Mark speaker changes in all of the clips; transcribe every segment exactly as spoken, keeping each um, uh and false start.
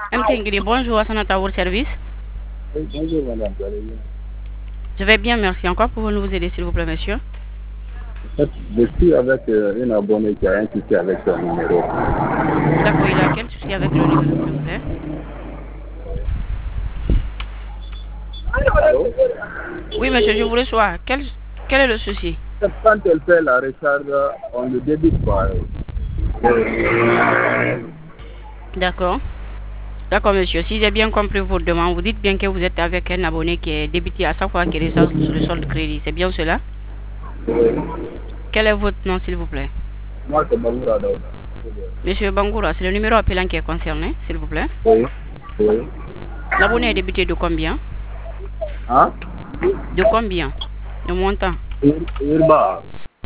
Speaker 1: M T N, bonjour, Sanata, à votre service.
Speaker 2: Oui, bonjour madame, vous allez bien?
Speaker 1: Je vais bien, merci. Encore pouvons-nous vous aider, s'il vous plaît, monsieur?
Speaker 2: En fait, je suis avec euh, une abonnée qui a un souci avec son numéro.
Speaker 1: D'accord, il a quel souci avec le numéro, s'il vous plaît?
Speaker 2: Allô?
Speaker 1: Oui, monsieur, je vous reçois. Quel, quel est le souci?
Speaker 2: Quand elle fait la recharge, on ne débite pas.
Speaker 1: D'accord. D'accord, monsieur. Si j'ai bien compris votre demande, vous dites bien que vous êtes avec un abonné qui est débité à chaque fois qu'il recharge sur le solde crédit. C'est bien cela?
Speaker 2: Oui.
Speaker 1: Quel est votre nom, s'il vous plaît?
Speaker 2: Moi, c'est Bangoura Daouda.
Speaker 1: Monsieur Bangoura, c'est le numéro appelant qui est concerné, s'il vous plaît.
Speaker 2: Oui. Oui.
Speaker 1: L'abonné est débité de combien?
Speaker 2: Hein?
Speaker 1: De combien? Le montant?
Speaker 2: Irba.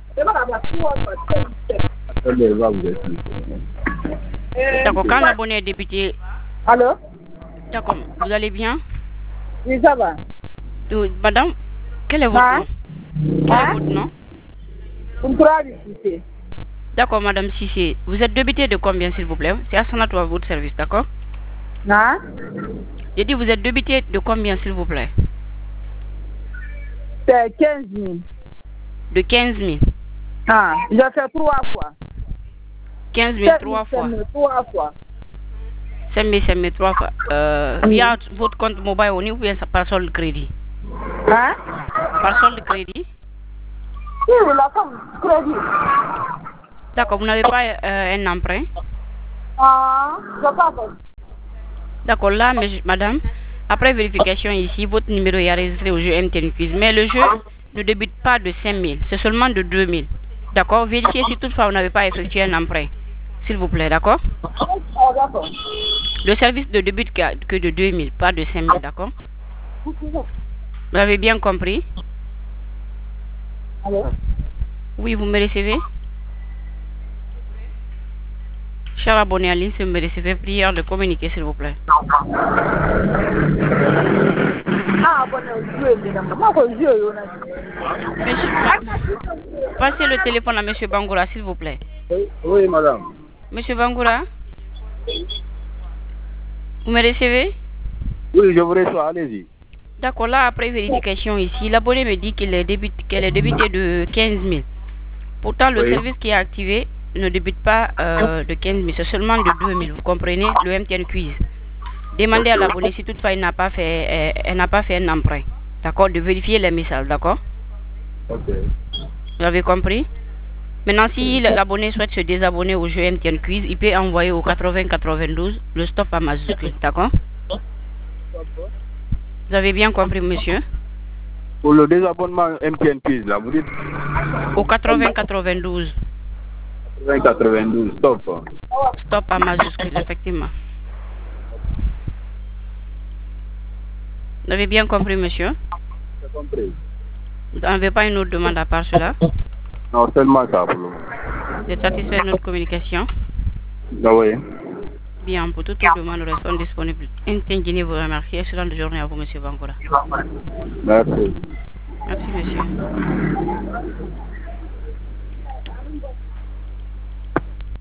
Speaker 2: Attendez, il va vous expliquer.
Speaker 1: D'accord, quand l'abonné est débité...
Speaker 3: Allô?
Speaker 1: D'accord, vous allez bien?
Speaker 3: Oui, ça va.
Speaker 1: Euh, Madame, quel est votre
Speaker 3: Hein?
Speaker 1: nom? Quel
Speaker 3: Hein?
Speaker 1: est votre nom?
Speaker 3: Kuntura Bississé.
Speaker 1: D'accord, Madame Sissé. Vous êtes débité de combien, s'il vous plaît? C'est à son à votre service, d'accord?
Speaker 3: Hein?
Speaker 1: J'ai dit, vous êtes débité de combien, s'il vous plaît?
Speaker 3: C'est quinze mille.
Speaker 1: De quinze mille.
Speaker 3: Ah, j'ai fait trois fois.
Speaker 1: quinze mille trois fois.
Speaker 3: Trois fois.
Speaker 1: cinq mille, cinq mille trois fois. Euh, via votre compte mobile ou bien par solde crédit?
Speaker 3: Hein?
Speaker 1: Par solde crédit?
Speaker 3: Oui, la femme, crédit.
Speaker 1: D'accord, vous n'avez pas euh, un emprunt?
Speaker 3: Ah, je pas fait.
Speaker 1: D'accord, là, mais, madame, après vérification ici, votre numéro est enregistré au jeu M T N Quiz, mais le jeu ne débute pas de cinq mille, c'est seulement de deux mille. D'accord, vérifiez si toutefois vous n'avez pas effectué un emprunt, s'il vous plaît, d'accord?
Speaker 3: Ah, d'accord.
Speaker 1: Le service ne débute que que de deux mille, pas de cinq mille, d'accord? Vous avez bien compris?
Speaker 3: Allô?
Speaker 1: Oui, vous me recevez? Cher abonné à ligne, si vous me recevez, prière de communiquer, s'il vous plaît.
Speaker 3: Ah, bon, je vais Moi, je vais
Speaker 1: Monsieur, ma- passez le téléphone à Monsieur Bangoura, s'il vous plaît.
Speaker 2: Oui, oui, madame.
Speaker 1: Monsieur Bangoura, vous me recevez?
Speaker 2: Oui, je vous reçois, allez-y.
Speaker 1: D'accord, là, après vérification ici, l'abonné me dit qu'il est débité, qu'elle est débité de quinze mille. Pourtant, le
Speaker 2: Oui.
Speaker 1: service qui est activé ne débute pas euh, de quinze mille, c'est seulement de deux mille. Vous comprenez, le M T N Quiz. Demandez à l'abonné si toutefois il n'a pas fait, euh, elle n'a pas fait un emprunt. D'accord, de vérifier les messages, d'accord?
Speaker 2: Ok.
Speaker 1: Vous avez compris? Maintenant, si l'abonné souhaite se désabonner au jeu M T N Quiz, il peut envoyer au quatre-vingts quatre-vingt-douze le stop à majuscule, d'accord? Vous avez bien compris, monsieur?
Speaker 2: Pour le désabonnement M T N Quiz, là, vous dites
Speaker 1: Au quatre-vingts quatre-vingt-douze.
Speaker 2: vingt quatre-vingt-douze, stop.
Speaker 1: Stop à majuscule, effectivement. Vous avez bien compris, monsieur?
Speaker 2: J'ai compris.
Speaker 1: Vous n'avez pas une autre demande à part cela?
Speaker 2: Non, seulement ça pour le moment.
Speaker 1: Vous êtes satisfait de notre communication?
Speaker 2: Ah oui.
Speaker 1: Bien, pour toute autre demande, nous restons disponibles. Intendini vous remercie. Excellente journée à vous, monsieur Bangoura.
Speaker 2: Merci.
Speaker 1: Merci, monsieur.